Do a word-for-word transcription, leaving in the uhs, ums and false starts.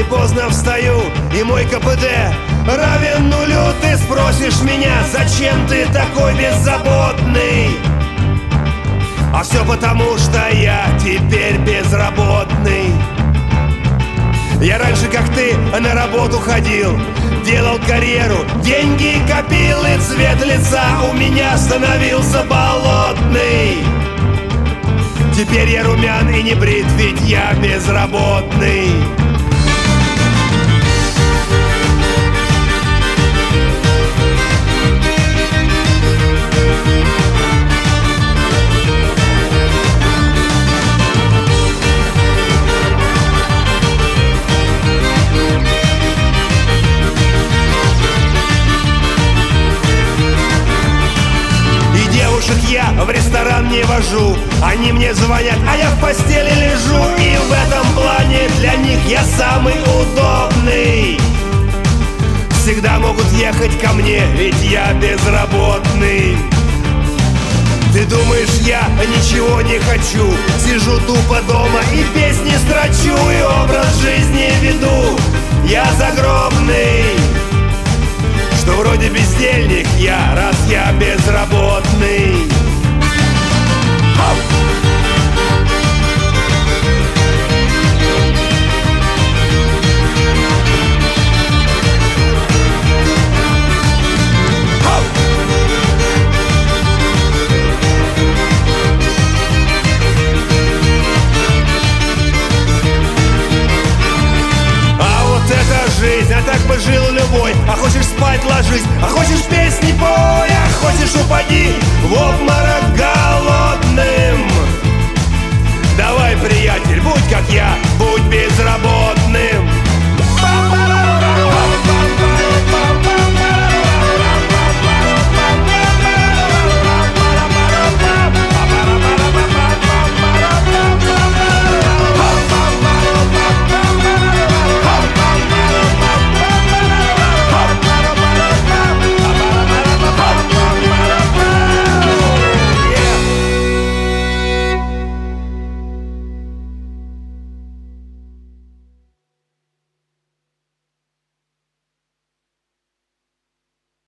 поздно встаю, и мой КПД равен нулю. Ты спросишь меня, зачем ты такой беззаботный? А все потому, что я теперь безработный. Я раньше, как ты, на работу ходил, делал карьеру, деньги копил, и цвет лица у меня становился болотный. Теперь я румян и не брит, ведь я безработный. Я в ресторан не вожу, они мне звонят, а я в постели лежу. И в этом плане для них я самый удобный. Всегда могут ехать ко мне, ведь я безработный. Ты думаешь, я ничего не хочу? Сижу тупо дома и песни строчу, и образ жизни веду я загробный. Что вроде бездельник я, раз я безработный. Хоп! Хоп! А вот это жизнь, а так бы жил любой. А хочешь спать — ложись, а хочешь песни пой, а хочешь — упади в обморок голодным. Давай, приятель, будь как я, будь безработным.